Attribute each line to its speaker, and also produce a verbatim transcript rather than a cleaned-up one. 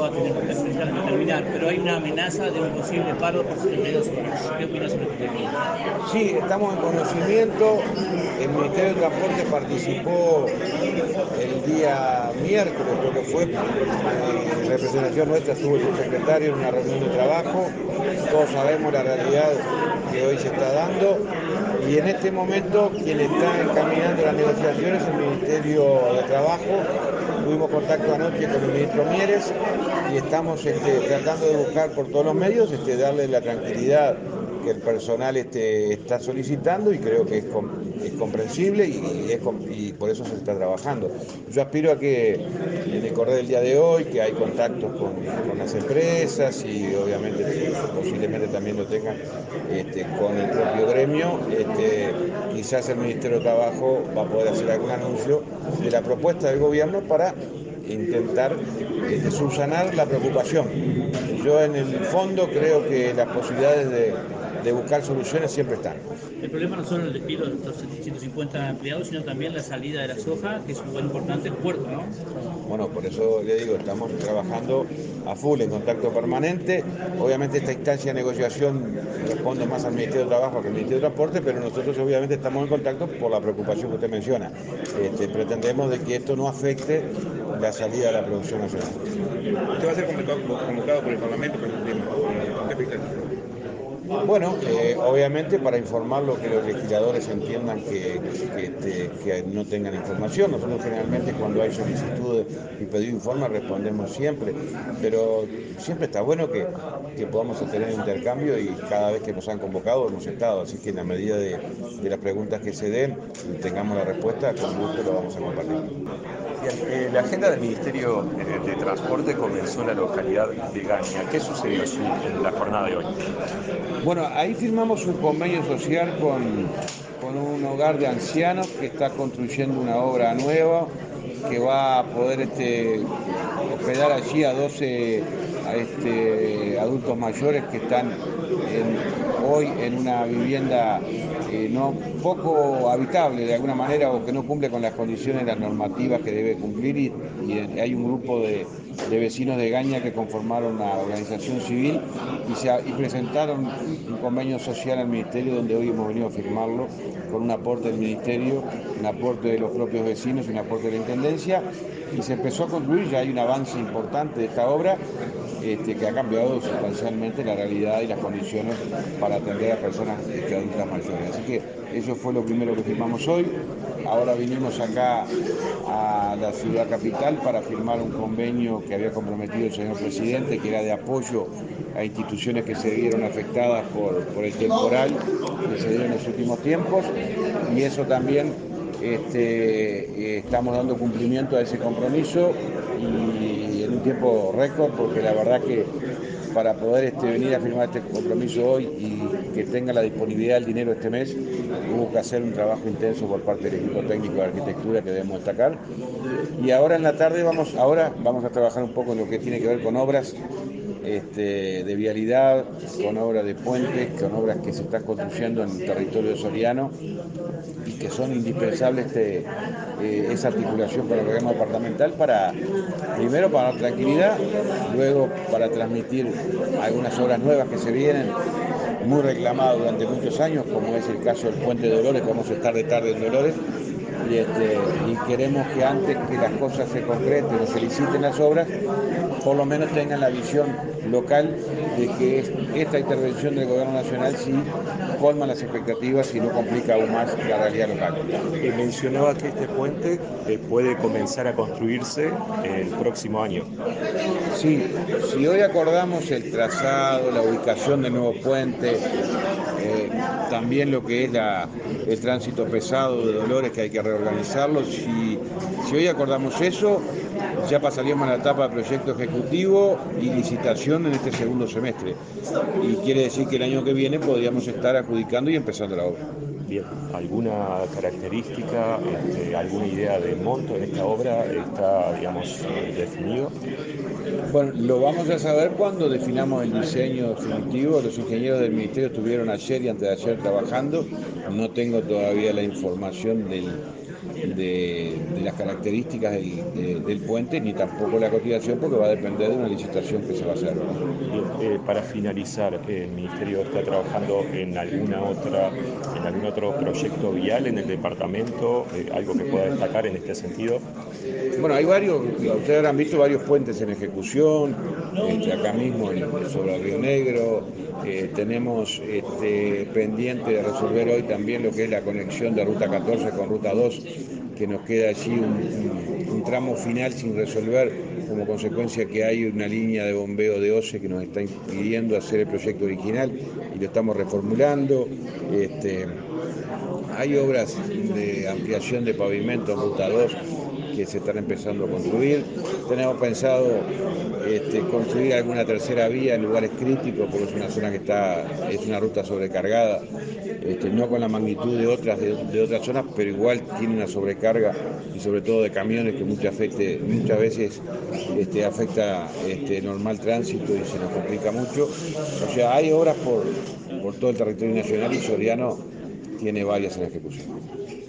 Speaker 1: va a tener que terminar, pero hay una amenaza de un posible paro por setenta y dos horas. ¿Qué opinas sobre este tema?
Speaker 2: Sí, estamos en conocimiento. El Ministerio de Transporte participó el día miércoles, creo que fue, en representación nuestra estuvo el subsecretario en una reunión de trabajo. Todos sabemos la realidad que hoy se está dando y en este momento quien está encaminando las negociaciones es el Ministerio de Trabajo. Tuvimos contacto anoche con el ministro Mieres y estamos este, tratando de buscar por todos los medios este, darle la tranquilidad que el personal este, está solicitando y creo que es, com es comprensible y, y, es com y por eso se está trabajando. Yo aspiro a que en el correr del día de hoy, que hay contactos con, con las empresas y obviamente posiblemente también lo tengan este, con el propio gremio, este, quizás el Ministerio de Trabajo va a poder hacer algún anuncio de la propuesta del gobierno para intentar este, subsanar la preocupación. Yo en el fondo creo que las posibilidades de, de buscar soluciones siempre están.
Speaker 1: El problema no solo el despido de los ciento cincuenta empleados, sino también la salida de la soja, que es un lugar importante del puerto, ¿no?
Speaker 2: Bueno, por eso le digo, estamos trabajando a full, en contacto permanente. Obviamente esta instancia de negociación responde más al Ministerio de Trabajo que al Ministerio de Transporte, pero nosotros obviamente estamos en contacto por la preocupación que usted menciona. Este, pretendemos de que esto no afecte la salida de la producción nacional.
Speaker 3: ¿Usted va a ser convocado, convocado por el Parlamento por el tema? ¿Con qué expectativa?
Speaker 2: Bueno, eh, obviamente para informarlo, que los legisladores entiendan que, que, este, que no tengan información. Nosotros generalmente cuando hay solicitudes y pedido de informe respondemos siempre, pero siempre está bueno que, que podamos tener intercambio y cada vez que nos han convocado hemos estado, así que en la medida de, de las preguntas que se den, tengamos la respuesta, con gusto lo vamos a compartir.
Speaker 4: Bien, eh, la agenda del Ministerio de, de Transporte comenzó en la localidad de Gaña. ¿Qué sucedió en la jornada de hoy?
Speaker 2: Bueno, ahí firmamos un convenio social con, con un hogar de ancianos que está construyendo una obra nueva que va a poder este, hospedar allí a doce a este, adultos mayores que están en, hoy en una vivienda eh, no poco habitable de alguna manera o que no cumple con las condiciones, las normativas que debe cumplir y, y hay un grupo de, de vecinos de Gaña que conformaron una organización civil y, se, y presentaron un convenio social al Ministerio donde hoy hemos venido a firmarlo con un aporte del Ministerio, un aporte de los propios vecinos y un aporte de la Intendencia y se empezó a concluir, ya hay un avance importante de esta obra este, que ha cambiado sustancialmente la realidad y las condiciones para atender a personas este, adultas mayores. Así que eso fue lo primero que firmamos hoy. Ahora vinimos acá a la ciudad capital para firmar un convenio que había comprometido el señor presidente, que era de apoyo a instituciones que se vieron afectadas por, por el temporal que se dio en los últimos tiempos, y eso también este, eh, estamos dando cumplimiento a ese compromiso y en un tiempo récord, porque la verdad que para poder este, venir a firmar este compromiso hoy y que tenga la disponibilidad del dinero este mes, hubo que hacer un trabajo intenso por parte del equipo técnico de arquitectura que debemos destacar. Y ahora en la tarde vamos, ahora vamos a trabajar un poco en lo que tiene que ver con obras este, de vialidad, con obras de puentes, con obras que se están construyendo en el territorio soriano y que son indispensables este, eh, esa articulación para el gobierno departamental para, primero para dar tranquilidad, luego para transmitir algunas obras nuevas que se vienen, muy reclamadas durante muchos años, como es el caso del Puente de Dolores, que vamos a estar de tarde en Dolores, y, este, y queremos que antes que las cosas se concreten o se liciten las obras, por lo menos tengan la visión local de que esta intervención del gobierno nacional sí colma las expectativas y no complica aún más la realidad local.
Speaker 4: Eh, mencionaba que este puente eh, puede comenzar a construirse el próximo año.
Speaker 2: Sí, si hoy acordamos el trazado, la ubicación del nuevo puente, eh, también lo que es la, el tránsito pesado de Dolores, que hay que reorganizarlo, si, si hoy acordamos eso, ya pasaríamos a la etapa de proyecto ejecutivo y licitación en este segundo semestre. Y quiere decir que el año que viene podríamos estar adjudicando y empezando la obra.
Speaker 4: Bien, ¿alguna característica, este, alguna idea de monto en esta obra está, digamos, definido?
Speaker 2: Bueno, lo vamos a saber cuando definamos el diseño definitivo. Los ingenieros del Ministerio estuvieron ayer y antes de ayer trabajando. No tengo todavía la información del, de, de las características del, de, del puente, ni tampoco la cotización, porque va a depender de una licitación que se va a hacer.
Speaker 4: Eh, para finalizar, ¿el Ministerio está trabajando en alguna otra, en algún otro proyecto vial en el departamento? Eh, ¿algo que pueda destacar en este sentido?
Speaker 2: Bueno, hay varios, ustedes habrán visto varios puentes en ejecución, este, acá mismo en, sobre el Río Negro. Eh, tenemos este, pendiente de resolver hoy también lo que es la conexión de Ruta catorce con Ruta dos, que nos queda allí un, un, un tramo final sin resolver, como consecuencia que hay una línea de bombeo de O C E que nos está impidiendo hacer el proyecto original y lo estamos reformulando. Este, hay obras de ampliación de pavimento en Ruta dos que se están empezando a construir. Tenemos pensado este, construir alguna tercera vía en lugares críticos, porque es una zona que está, es una ruta sobrecargada, este, no con la magnitud de otras, de, de otras zonas, pero igual tiene una sobrecarga, y sobre todo de camiones, que muchas, afecte, muchas veces este, afecta este, normal tránsito y se nos complica mucho. O sea, hay obras por, por todo el territorio nacional, y Soriano tiene varias en ejecución.